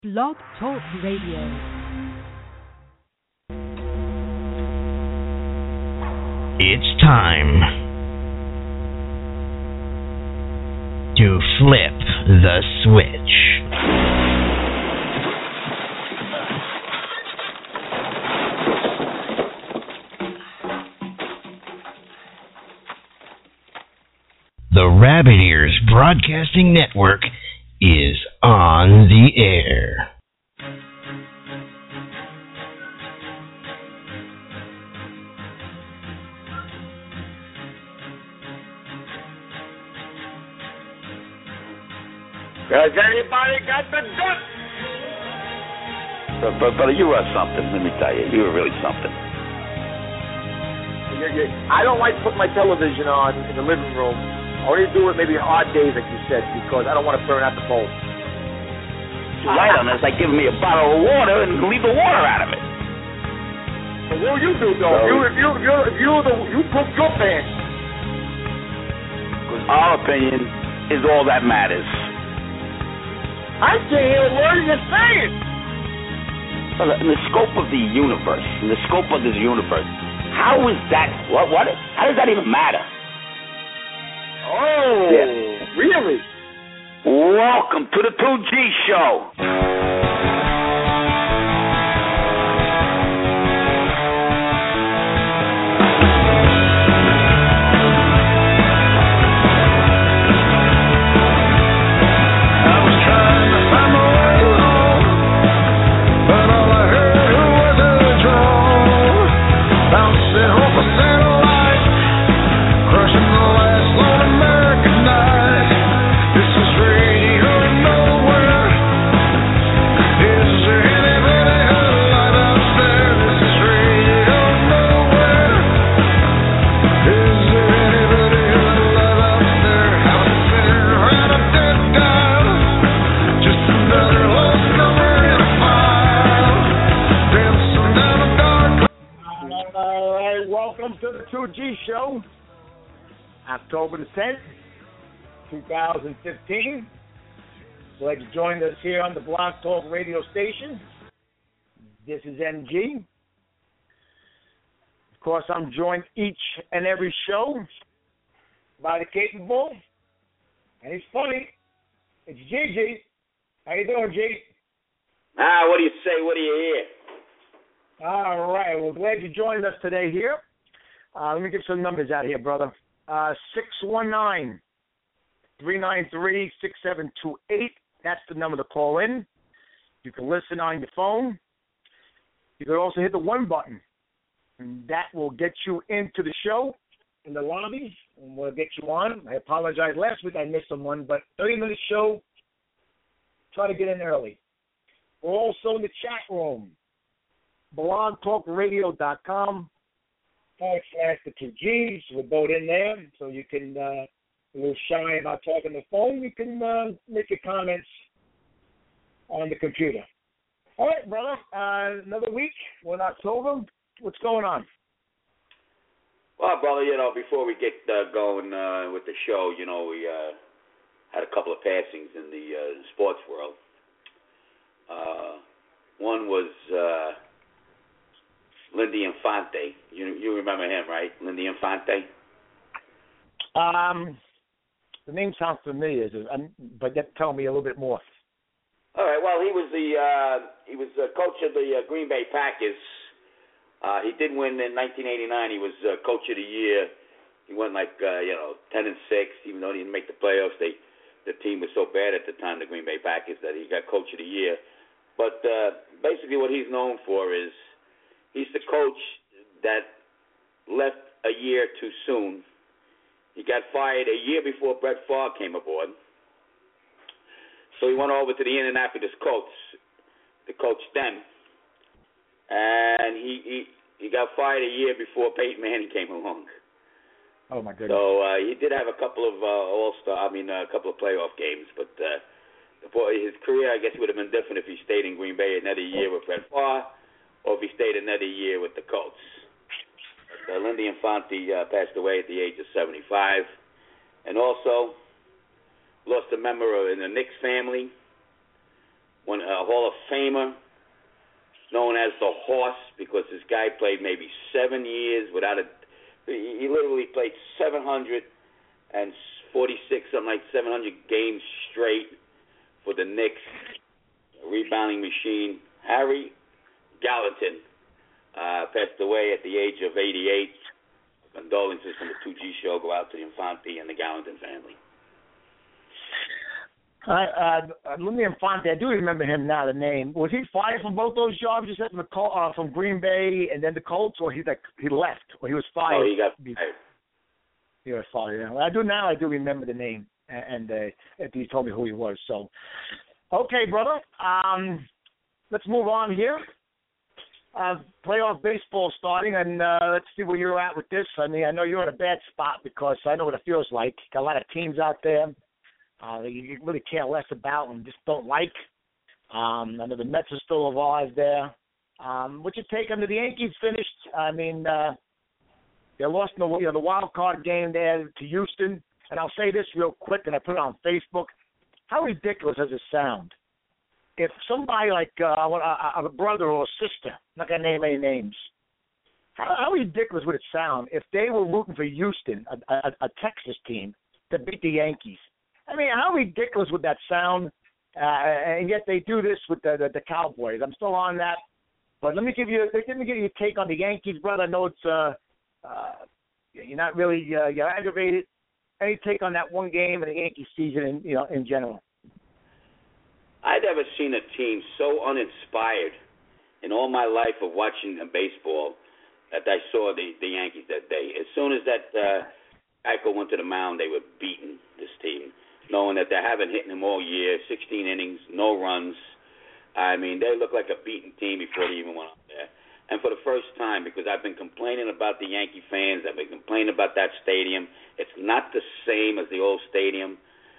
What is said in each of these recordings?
Blog Talk Radio. It's time to flip the switch. The Rabbit Ears Broadcasting Network is on the air. Has anybody got the guts? Brother, you are something, let me tell you. You are really something. I don't like to put my television on in the living room. I only do it maybe on odd days, like you said, because I don't want to burn out the bulb. You're right on. It's like giving me a bottle of water and leave the water out of it. So what will you do, though? You cook your pants. Because our opinion is all that matters. I can't hear a word you're saying. Well, in the scope of the universe, how is that? What? How does that even matter? Oh, yeah. Really? Welcome to the 2G Show. Show, October the 10th, 2015. Glad you joined us here on the Blog Talk radio station. This is MG. Of course, I'm joined each and every show by the capable, and he's funny. It's Gigi. How you doing, G? What do you say? What do you hear? All right. Well, glad you joined us today here. Let me get some numbers out here, brother. 619-393-6728. That's the number to call in. You can listen on your phone. You can also hit the one button, and that will get you into the show in the lobby, and we'll get you on. I apologize. Last week I missed someone, but 30-minute show, try to get in early. We're also in the chat room, blogtalkradio.com. /the 2Gs. We're both in there, so you can, a little shy about talking on the phone, you can make your comments on the computer. All right, brother, another week. We're in October. What's going on? Well, brother, before we get going with the show, we had a couple of passings in the sports world. One was Lindy Infante. You remember him, right? Lindy Infante? The name sounds familiar, but tell me a little bit more. All right. Well, he was the coach of the Green Bay Packers. He did win in 1989. He was coach of the year. He went 10-6, even though he didn't make the playoffs. The team was so bad at the time, the Green Bay Packers, that he got coach of the year. But basically, what he's known for is he's the coach that left a year too soon. He got fired a year before Brett Favre came aboard. So he went over to the Indianapolis Colts to coach them. And he got fired a year before Peyton Manning came along. Oh, my goodness. So he did have a couple of a couple of playoff games. But his career, I guess, would have been different if he stayed in Green Bay another year with Brett Favre, or if he stayed another year with the Colts. Lindy Infante passed away at the age of 75. And also lost a member in the Knicks family. a Hall of Famer, known as the Horse, because this guy played maybe 7 years without a. He literally played 746, something like 700 games straight for the Knicks. A rebounding machine. Harry Gallatin passed away at the age of 88. Condolences from the 2G show go out to the Infante and the Gallatin family. Lindy Infante, I do remember him now, the name. Was he fired from both those jobs you said from Green Bay and then the Colts, or he left, or he was fired? Oh, he got fired. He was fired, yeah. I do remember the name, and he told me who he was. So, okay, brother, let's move on here. Playoff baseball starting, and let's see where you're at with this. I mean, I know you're in a bad spot because I know what it feels like. Got a lot of teams out there you really care less about and just don't like. I know the Mets are still alive there. What's your take on the Yankees finished? I mean, they lost in the wild card game there to Houston. And I'll say this real quick, and I put it on Facebook. How ridiculous does it sound? If somebody like a brother or a sister, I'm not going to name any names, how ridiculous would it sound if they were rooting for Houston, a Texas team, to beat the Yankees? I mean, how ridiculous would that sound? And yet they do this with the Cowboys. I'm still on that. But let me give you a take on the Yankees, brother. I know it's you're not really you're aggravated. Any take on that one game in the Yankee season, in general? I've never seen a team so uninspired in all my life of watching baseball that I saw the Yankees that day. As soon as that Eichel went to the mound, they were beating this team, knowing that they haven't hit him all year, 16 innings, no runs. I mean, they look like a beaten team before they even went out there. And for the first time, because I've been complaining about the Yankee fans, I've been complaining about that stadium. It's not the same as the old stadium.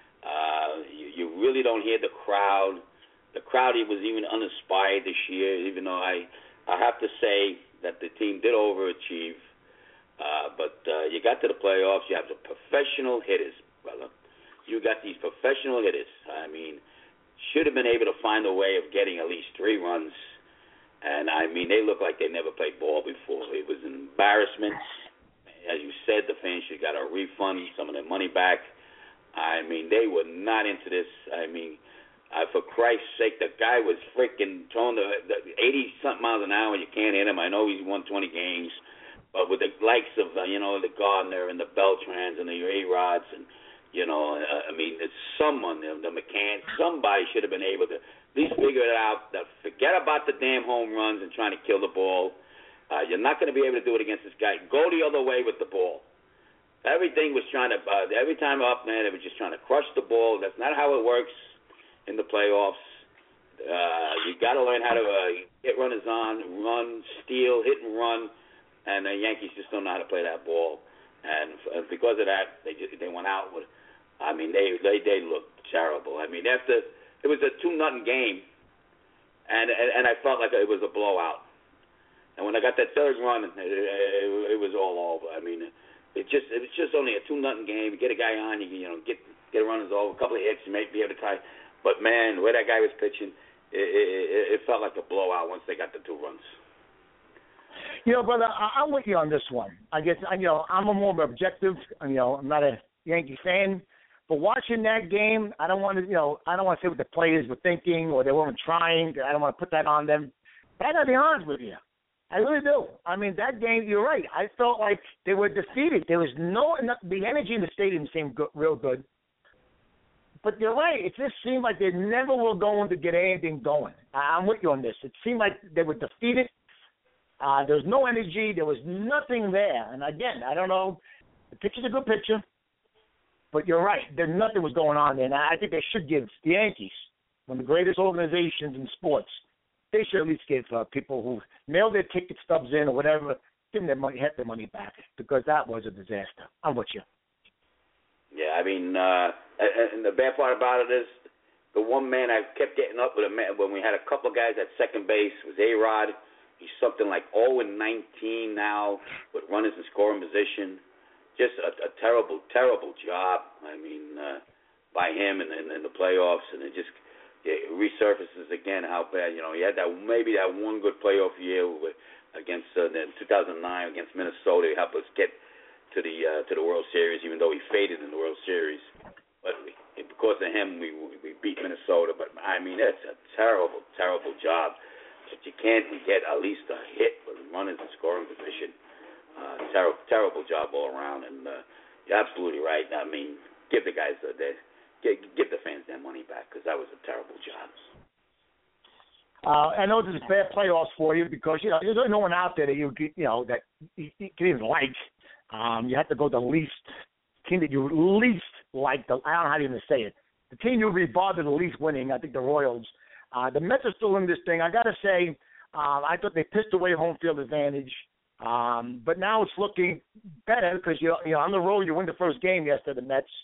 You really don't hear the crowd. The crowd was even uninspired this year, even though I have to say that the team did overachieve. But you got to the playoffs. You have the professional hitters, brother. You got these professional hitters. I mean, should have been able to find a way of getting at least 3 runs. And, I mean, they look like they never played ball before. It was an embarrassment. As you said, the fans should have got a refund, some of their money back. I mean, they were not into this. I mean, for Christ's sake, the guy was freaking throwing the 80-something miles an hour. You can't hit him. I know he's won 20 games. But with the likes of, the Gardner and the Beltrans and the A-Rods and, I mean, it's someone, the McCann, somebody should have been able to at least figure it out. Forget about the damn home runs and trying to kill the ball. You're not going to be able to do it against this guy. Go the other way with the ball. Everything was trying to, every time up, man, they were just trying to crush the ball. That's not how it works in the playoffs. You got to learn how to hit runners on, run, steal, hit and run. And the Yankees just don't know how to play that ball. And because of that, they went out with, I mean, they looked terrible. I mean, after it was a 2-0 game, and I felt like it was a blowout. And when I got that third run, it was all over. I mean, it was just only a 2-0 game. You get a guy on, get a runners over, a couple of hits, you may be able to tie. But man, the way that guy was pitching, it felt like a blowout once they got the 2 runs. Brother, I'm with you on this one. I guess I'm a more objective. I'm not a Yankee fan. But watching that game, I don't want to say what the players were thinking or they weren't trying. I don't want to put that on them. But I got to be honest with you. I really do. I mean, that game, you're right. I felt like they were defeated. There was the energy in the stadium seemed real good. But you're right. It just seemed like they never were going to get anything going. I'm with you on this. It seemed like they were defeated. There was no energy. There was nothing there. And, again, I don't know. The picture's a good picture. But you're right. Nothing was going on there. And I think they should give the Yankees, one of the greatest organizations in sports, they should at least give people who mailed their ticket stubs in or whatever, give them their money, have their money back, because that was a disaster. I'm with you. Yeah, I mean, and the bad part about it is the one man I kept getting up with when we had a couple of guys at second base was A-Rod. He's something like 0-19 now with runners in scoring position. Just a terrible, terrible job, I mean, by him in the playoffs. And it just it resurfaces again how bad. He had maybe that one good playoff year against in 2009 against Minnesota. He helped us get to the World Series, even though he faded in the World Series. But because of him, we beat Minnesota. But I mean, that's a terrible, terrible job. But you can't get at least a hit with runners in scoring position. Terrible job all around. And you're absolutely right. I mean, give the guys give the fans their money back, because that was a terrible job. I know this is bad playoffs for you because there's no one out there that you can even like. You have to go the least team that you least like. I don't know how to even say it. The team you would be bothered the least winning, I think the Royals. The Mets are still in this thing. I got to say, I thought they pissed away home field advantage. But now it's looking better because you're on the road. You win the first game yesterday, the Mets.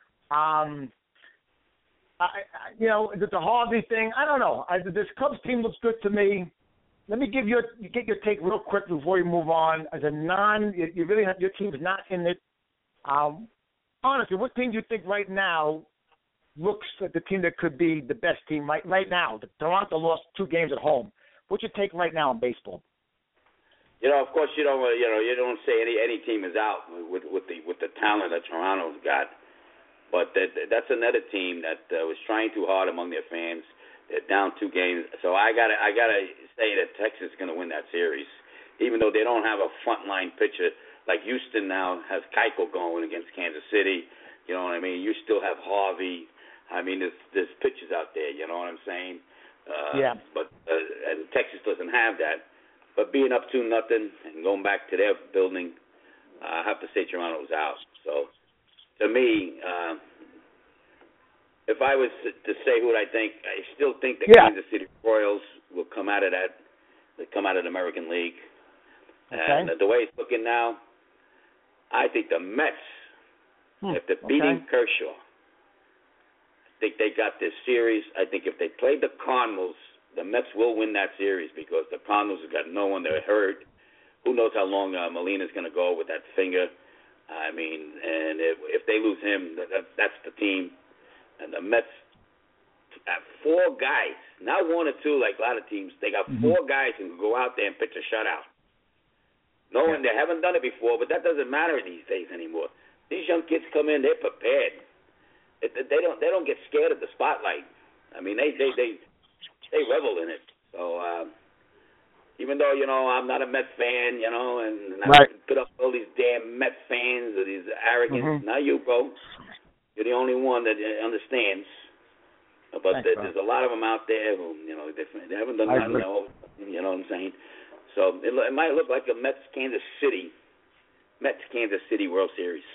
The Harvey thing, I don't know. This Cubs team looks good to me. Let me get your take real quick before you move on. As a you really have your team's not in it. Honestly, what team do you think right now looks like the team that could be the best team right now? Toronto lost 2 games at home. What's your take right now in baseball? Of course, you don't say any team is out with the talent that Toronto's got. But that's another team that was trying too hard among their fans. They're down 2 games, so I gotta say that Texas is gonna win that series, even though they don't have a frontline pitcher like Houston now has Keuchel going against Kansas City. You know what I mean? You still have Harvey. I mean, there's pitchers out there. You know what I'm saying? Yeah. But and Texas doesn't have that. But being up 2-0 and going back to their building, I have to say Toronto's out. So. To me, if I was to say who I think, I still think the Kansas City Royals will come out of that. They come out of the American League. Okay. And the way it's looking now, I think the Mets, if they're beating Kershaw, I think they got this series. I think if they played the Cardinals, the Mets will win that series because the Cardinals have got no one. They're hurt. Who knows how long Molina's going to go with that finger. I mean, and if they lose him, that's the team. And the Mets have 4 guys, not 1 or 2 like a lot of teams. They got 4 guys who can go out there and pitch a shutout. They haven't done it before, but that doesn't matter these days anymore. These young kids come in, they're prepared. They don't get scared of the spotlight. I mean, they revel in it. So. Even though, I'm not a Mets fan, and I put up all these damn Mets fans or these arrogant. Not you, bro. You're the only one that understands. But there's a lot of them out there who, they haven't done nothing. You know what I'm saying? So it might look like a Mets-Kansas City World Series.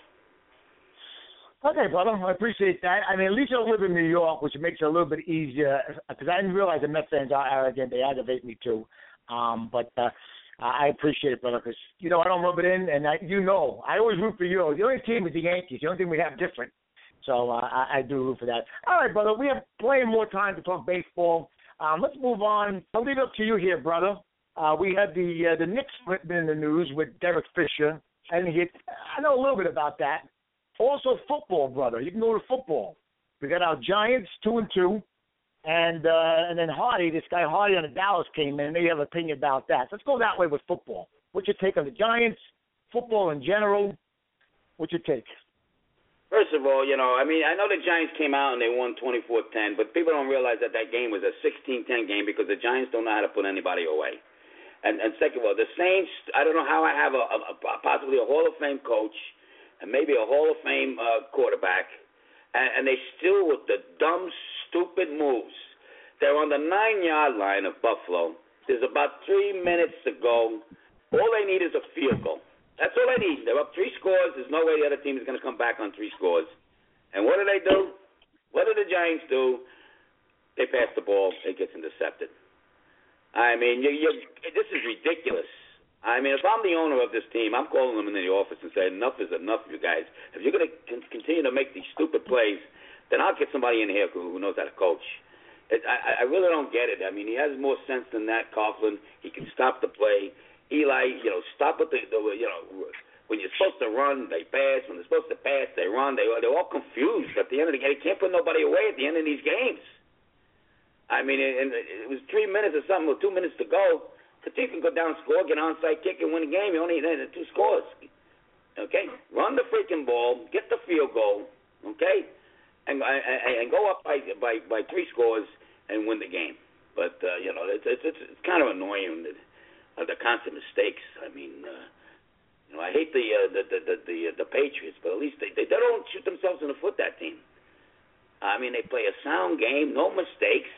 Okay, brother. I appreciate that. I mean, at least I don't live in New York, which makes it a little bit easier because I didn't realize the Mets fans are arrogant. They aggravate me, too. But I appreciate it, brother, because, I don't rub it in, and I always root for you. The only team is the Yankees. The only thing we have different. So I do root for that. All right, brother, we have plenty more time to talk baseball. Let's move on. I'll leave it up to you here, brother. We had the Knicks been in the news with Derek Fisher, and I know a little bit about that. Also football, brother. You can go to football. We got our Giants 2-2. And then Hardy, this guy Hardy on the Dallas came in, and they have an opinion about that. Let's go that way with football. What's your take on the Giants, football in general? What's your take? First of all, I know the Giants came out and they won 24-10, but people don't realize that game was a 16-10 game because the Giants don't know how to put anybody away. And second of all, the Saints, I don't know how I have possibly a Hall of Fame coach and maybe a Hall of Fame quarterback, and they still with the dumb, stupid moves. They're on the 9-yard line of Buffalo. There's about 3 minutes to go. All they need is a field goal. That's all they need. They're up 3 scores. There's no way the other team is going to come back on 3 scores. And what do they do? What do the Giants do? They pass the ball. It gets intercepted. I mean, this is ridiculous. I mean, if I'm the owner of this team, I'm calling them into the office and saying, enough is enough, you guys. If you're going to continue to make these stupid plays, then I'll get somebody in here who knows how to coach. I really don't get it. I mean, he has more sense than that, Coughlin. He can stop the play. Eli, stop with when you're supposed to run, they pass. When they're supposed to pass, they run. They're all confused. At the end of the game, they can't put nobody away at the end of these games. I mean, it was 3 minutes or something, or 2 minutes to go. The team can go down, score, get an onside kick, and win the game. You only need 2 scores. Okay? Run the freaking ball, get the field goal, okay? And go up by 3 scores and win the game. But, it's kind of annoying, the constant mistakes. I mean, I hate the Patriots, but at least they don't shoot themselves in the foot, that team. I mean, they play a sound game, no mistakes,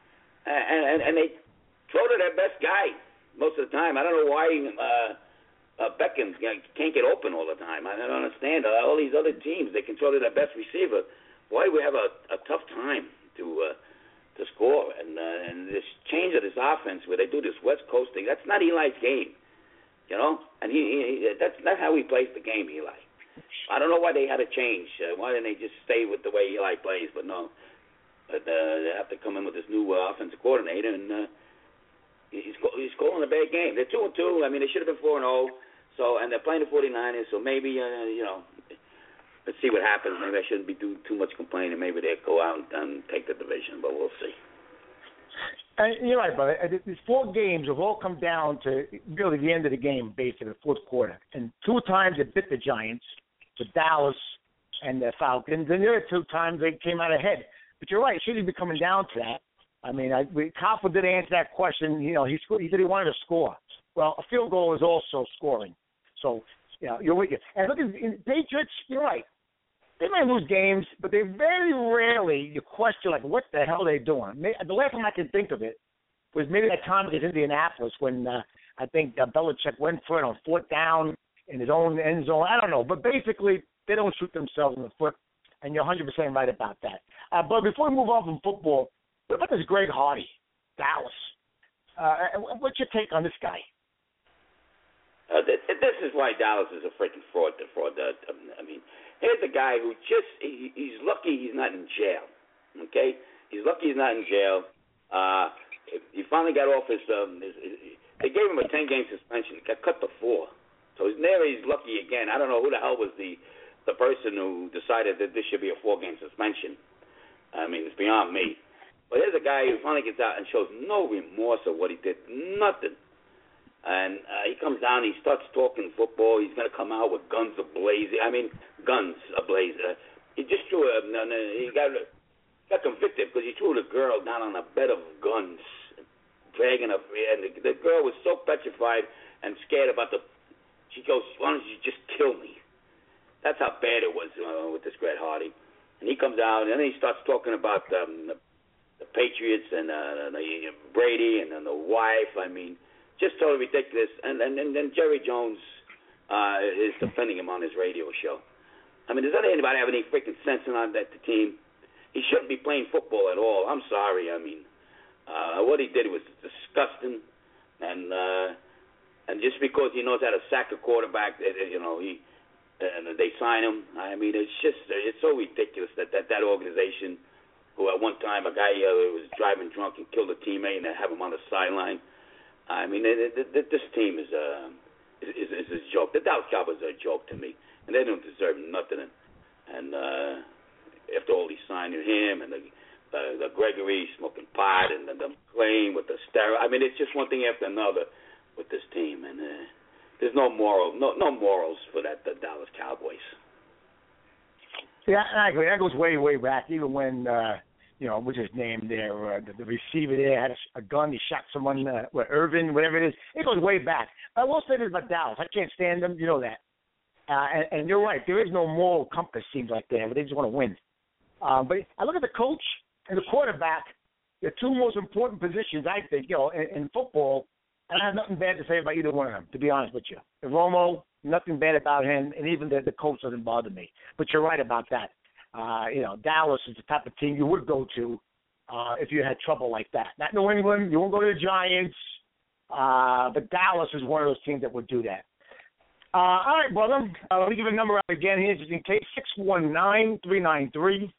and they throw to their best guy most of the time. I don't know why Beckham can't get open all the time. I don't understand. All these other teams, they can throw to their best receiver. Why do we have a tough time to score? And this change of this offense where they do this West Coast thing, that's not Eli's game. And that's not how he plays the game, Eli. I don't know why they had to change. Why didn't they just stay with the way Eli plays? But no, they have to come in with this new offensive coordinator, and he's calling a bad game. They're 2-2. I mean, they should have been 4-0. So, and they're playing the 49ers. So maybe let's see what happens. Maybe I shouldn't be doing too much complaining. Maybe they'll go out and take the division, but we'll see. You're right, brother. These 4 games have all come down to really the end of the game, basically, the fourth quarter. And 2 times it bit the Giants, the Dallas, and the Falcons. And the other 2 times they came out ahead. But you're right, it shouldn't be coming down to that. I mean, Koppel did answer that question. He said he wanted to score. Well, a field goal is also scoring. So, you're with you. And look at the Patriots, you're right. They might lose games, but they very rarely, you question, like, what the hell are they doing? The last time I can think of it was maybe that time against Indianapolis when I think Belichick went for it on 4th down in his own end zone. I don't know. But basically, they don't shoot themselves in the foot, and you're 100% right about that. But before we move on from football, what about this Greg Hardy, Dallas? What's your take on this guy? This is why Dallas is a freaking fraud. I mean, here's a guy who he's lucky he's not in jail, okay? He's lucky he's not in jail. He finally got off his they gave him a 10-game suspension. Got cut to 4. So he's lucky again. I don't know who the hell was the person who decided that this should be a 4-game suspension. I mean, it's beyond me. But here's a guy who finally gets out and shows no remorse of what he did. Nothing. And he comes down, he starts talking football. He's going to come out with guns ablaze. I mean, guns ablaze. He just threw he got convicted because he threw the girl down on a bed of guns, dragging her. And the girl was so petrified and scared about she goes, why don't you just kill me? That's how bad it was with this Greg Hardy. And he comes out, and then he starts talking about the Patriots and Brady and then the wife. I mean, just totally ridiculous. And then Jerry Jones is defending him on his radio show. I mean, does anybody have any freaking sense on that team? He shouldn't be playing football at all. I'm sorry. I mean, what he did was disgusting. And just because he knows how to sack a quarterback, they sign him. I mean, it's so ridiculous that organization, who at one time a guy was driving drunk and killed a teammate and they have him on the sideline. I mean, this team is a joke. The Dallas Cowboys are a joke to me, and they don't deserve nothing. And after all, he signed him and the Gregory smoking pot and the McClain with the steroid. I mean, it's just one thing after another with this team, and there's no morals for the Dallas Cowboys. Yeah, I agree. That goes way, way back. Even when what's his name there? The receiver there had a gun. He shot someone, Irvin, whatever it is. It goes way back. I will say this about Dallas. I can't stand them. You know that. And you're right. There is no moral compass, seems like they have. They just want to win. But I look at the coach and the quarterback. The 2 most important positions, I think, in football. And I have nothing bad to say about either one of them, to be honest with you. Romo, nothing bad about him, and even the coach doesn't bother me. But you're right about that. Dallas is the type of team you would go to if you had trouble like that. Not New England. You won't go to the Giants. But Dallas is one of those teams that would do that. All right, brother. Let me give a number out again here just in case. 619-393-6728.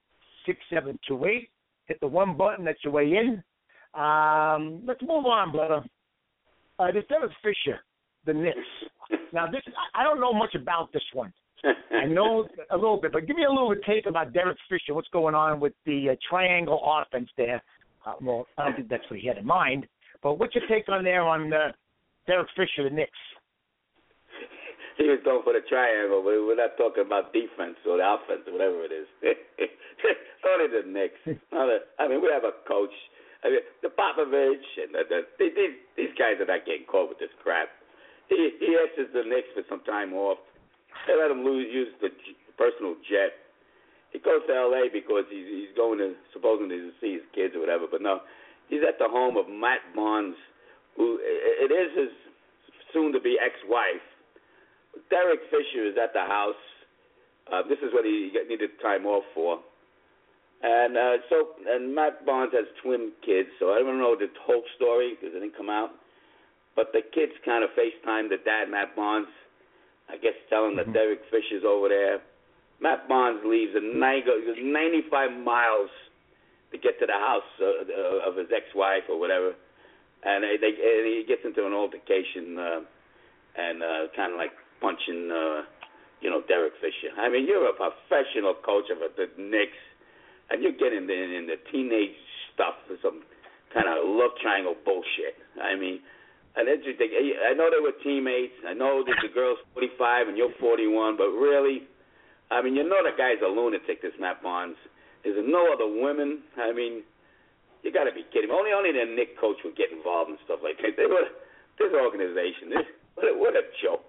Hit the 1 button. That's your way in. Let's move on, brother. This Derek Fisher, the Knicks. Now, I don't know much about this one. I know a little bit, but give me a little take about Derek Fisher. What's going on with the triangle offense there Well, I don't think that's what he had in mind. But what's your take on Derek Fisher, the Knicks? He was going for the triangle, but we're not talking about defense or the offense or whatever it is. Only the Knicks. I mean, we have a coach. I mean, the Popovich and these guys are not getting caught with this crap. He asks the Knicks for some time off. They let him use the personal jet. He goes to L.A. because he's going to supposedly to see his kids or whatever. But no, he's at the home of Matt Barnes, who it is his soon-to-be ex-wife. Derek Fisher is at the house. This is what he needed time off for. And Matt Barnes has twin kids, so I don't know the whole story because it didn't come out. But the kids kind of FaceTime the dad, Matt Barnes, I guess telling that Derek Fisher's over there. Matt Barnes leaves 95 miles to get to the house of his ex-wife or whatever. And he gets into an altercation and kind of like punching, Derek Fisher. I mean, you're a professional coach of the Knicks, and you're getting in the teenage stuff for some kind of love triangle bullshit. I mean, and I know they were teammates. I know that the girl's 45 and you're 41, but really, I mean, you know the guy's a lunatic, this Matt Barnes. There's no other women. I mean, you got to be kidding me. Only the Knicks coach would get involved in stuff like that. This organization, what a joke.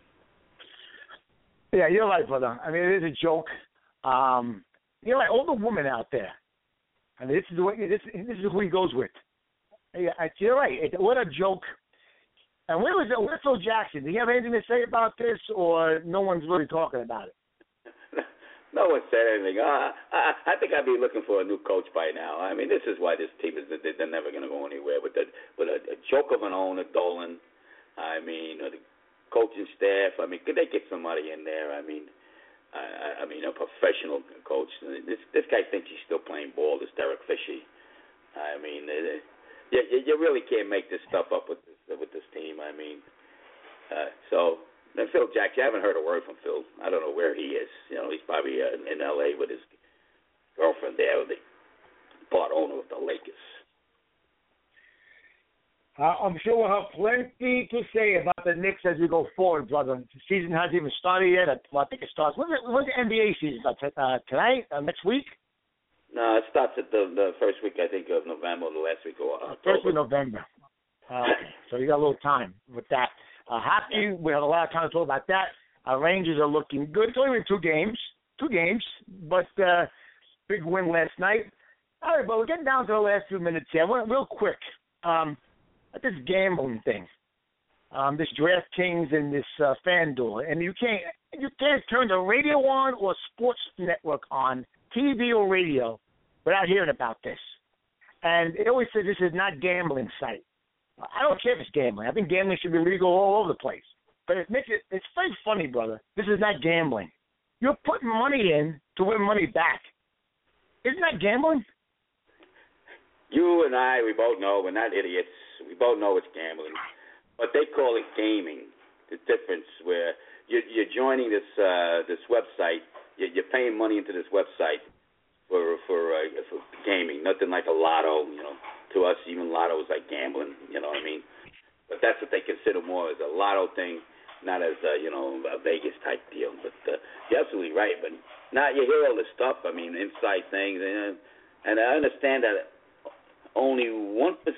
Yeah, you're right, brother. I mean, it is a joke. You're right. All the women out there. I mean, this is who he goes with. Yeah, you're right. What a joke. And where's Phil Jackson? Do you have anything to say about this, or no one's really talking about it? No one said anything. I think I'd be looking for a new coach by now. I mean, this is why this team they're never going to go anywhere with a joke of an owner, Dolan. I mean, the coaching staff. I mean, could they get somebody in there? I mean, a professional coach. This guy thinks he's still playing ball. This Derek Fisher. I mean, you really can't make this stuff up with this team. I mean, so. And Phil Jackson, I haven't heard a word from Phil. I don't know where he is. He's probably in L.A. with his girlfriend there, the part owner of the Lakers. I'm sure we'll have plenty to say about the Knicks as we go forward, brother. The season hasn't even started yet. I think it starts. When's the NBA season? Tonight? Next week? No, it starts at the first week, I think, of November, or the last week of October. First week of November. Okay, so you got a little time with that. Hockey, we have a lot of time to talk about that. Our Rangers are looking good. It's only been two games, but big win last night. All right, but we're getting down to the last few minutes here. I want real quick at this gambling thing, this DraftKings and this FanDuel, and you can't turn the radio on or sports network on, TV or radio, without hearing about this. And it always says this is not gambling site. I don't care if it's gambling. I think gambling should be legal all over the place. But it's very funny, brother. This is not gambling. You're putting money in to win money back. Isn't that gambling? You and I, we both know we're not idiots. We both know it's gambling. But they call it gaming. The difference where you're joining this website, you're paying money into this website for gaming. Nothing like a lotto, To us, even lotto is like gambling, you know what I mean? But that's what they consider more as a lotto thing, not as a Vegas type deal. But you're absolutely right. But now you hear all this stuff. I mean, inside things, and I understand that only 1%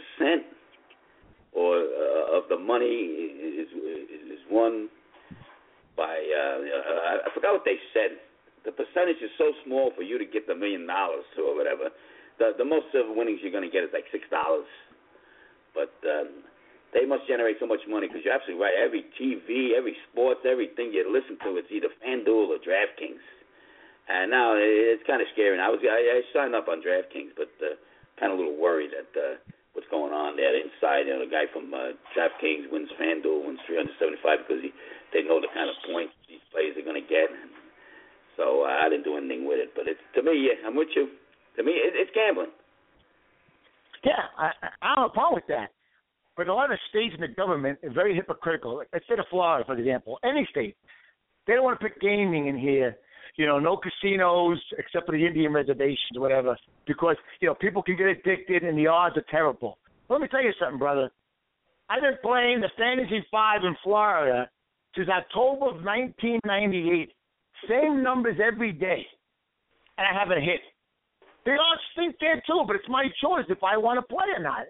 of the money is won by. I forgot what they said. The percentage is so small for you to get the $1 million or whatever. The most of winnings you're going to get is like $6, but they must generate so much money because you're absolutely right. Every TV, every sports, everything you listen to, it's either FanDuel or DraftKings. And now it's kind of scary. And I signed up on DraftKings, but kind of a little worried at what's going on there. Inside, the guy from DraftKings wins FanDuel, wins $375 because they know the kind of points these players are going to get. So I didn't do anything with it. But to me, I'm with you. To me, it's gambling. Yeah, I don't have a problem with that. But a lot of states and the government are very hypocritical. Like the state of Florida, for example, any state, they don't want to put gaming in here. no casinos except for the Indian reservations or whatever, because, people can get addicted and the odds are terrible. Let me tell you something, brother. I've been playing the Fantasy 5 in Florida since October of 1998. Same numbers every day, and I haven't hit. The odds stink there too, but it's my choice if I want to play or not.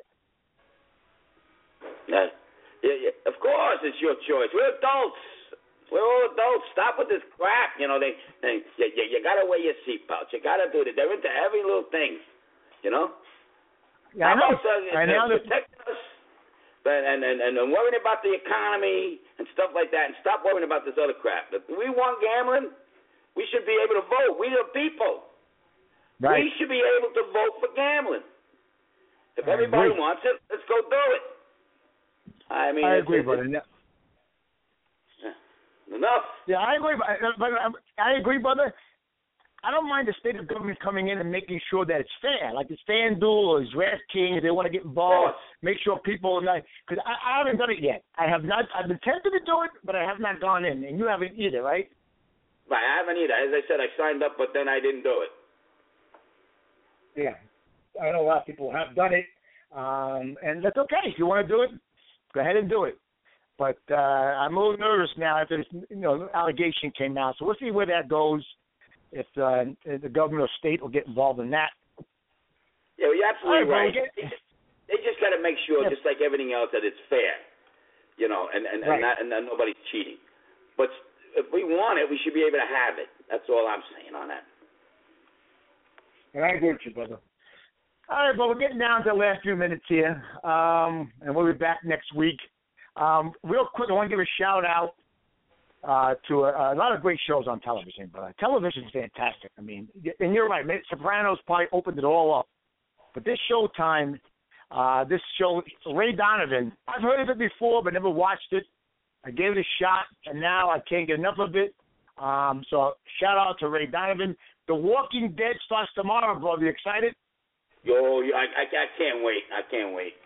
Yeah, of course it's your choice. We're adults. We're all adults. Stop with this crap. You got to wear your seatbelt. You got to do it. They're into every little thing. Yeah, I know. They're protecting us and worrying about the economy and stuff like that, and stop worrying about this other crap. If we want gambling, we should be able to vote. We the people. Right. We should be able to vote for gambling. If everybody wants it, let's go do it. I agree, brother. Enough. Yeah, I agree. But I agree, brother. I don't mind the state of government coming in and making sure that it's fair, like it's FanDuel or DraftKings. They want to get involved, make sure people are not. Because I haven't done it yet. I have not. I've been tempted to do it, but I have not gone in, and you haven't either, right? Right, I haven't either. As I said, I signed up, but then I didn't do it. Yeah, I know a lot of people have done it, and that's okay. If you want to do it, go ahead and do it. But I'm a little nervous now after this, allegation came out. So we'll see where that goes. If the government or state will get involved in that. Yeah, you're absolutely right. They just got to make sure, just like everything else, that it's fair, and nobody's cheating. But if we want it, we should be able to have it. That's all I'm saying on that. And I agree with you, brother. All right, but we're getting down to the last few minutes here, and we'll be back next week. Real quick, I want to give a shout-out to a lot of great shows on television, but television is fantastic. I mean, and you're right, Sopranos probably opened it all up. But this Showtime, this show, Ray Donovan, I've heard of it before but never watched it. I gave it a shot, and now I can't get enough of it. So shout out to Ray Donovan. The Walking Dead starts tomorrow, bro. Are you excited? I can't wait. I can't wait.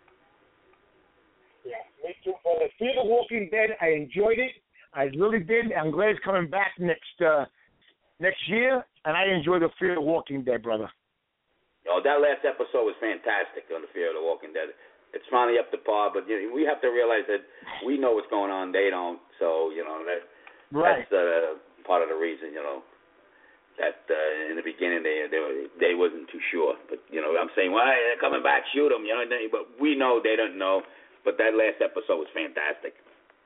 Yeah, me too, brother. Fear the Walking Dead, I enjoyed it. I really did. I'm glad it's coming back next year, and I enjoy the Fear the Walking Dead, brother. Oh, that last episode was fantastic on the Fear of the Walking Dead. It's finally up to par, but we have to realize that we know what's going on. They don't. So, that's part of the reason, that in the beginning they wasn't too sure. But, I'm saying, well, they're coming back, shoot them, but we know they don't know. But that last episode was fantastic.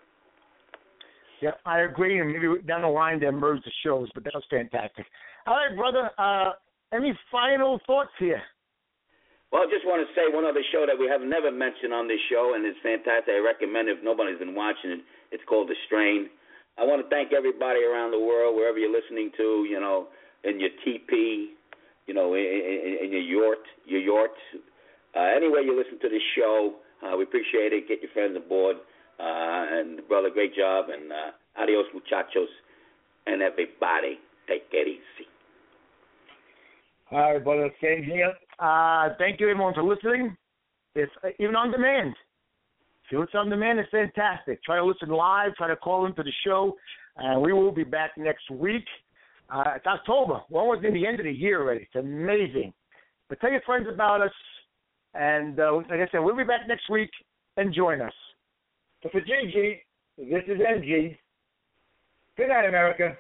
Yeah, I agree, and maybe down the line they'll merge the shows, but that was fantastic. All right, brother, any final thoughts here? Well, I just want to say one other show that we have never mentioned on this show, and it's fantastic. I recommend it if nobody's been watching it. It's called The Strain. I want to thank everybody around the world, wherever you're listening to, in your TP, in your yurt. Anyway you listen to this show, we appreciate it. Get your friends aboard. And, brother, great job. And adios, muchachos. And everybody, take it easy. All right, brother. Same here. Thank you, everyone, for listening. It's even on demand. If you listen on demand, it's fantastic. Try to listen live. Try to call into the show. And we will be back next week. It's October. We're almost in the end of the year already. It's amazing. But tell your friends about us. And like I said, we'll be back next week. And join us. So for JG, this is NG. Good night, America.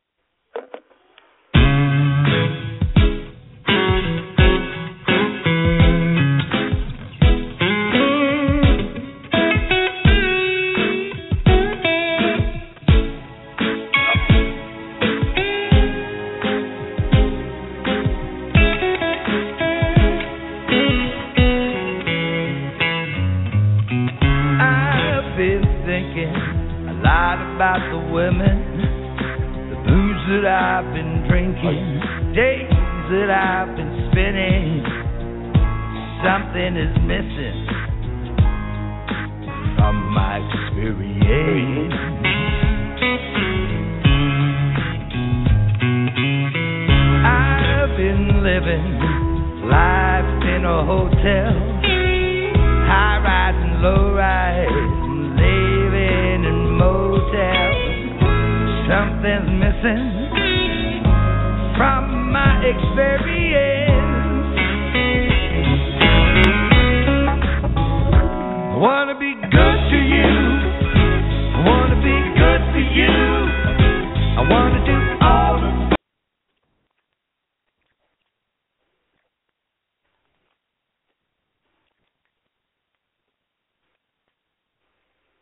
About the women, the booze that I've been drinking, days that I've been spinning. Something is missing from my experience. I've been living life in a hotel, high rise and low rise. Living in motels, something's missing experience. I wanna be good to you.